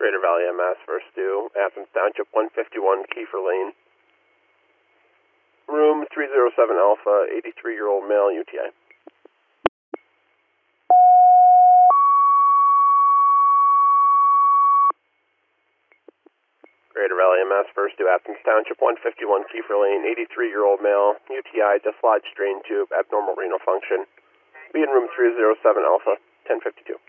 Greater Valley MS, first due, Athens Township 151, Kiefer Lane. Room 307 Alpha, 83-year-old male, UTI. Greater Valley MS, first due, Athens Township 151, Kiefer Lane, 83-year-old male, UTI, dislodged drain tube, abnormal renal function. Be in room 307 Alpha, 1052.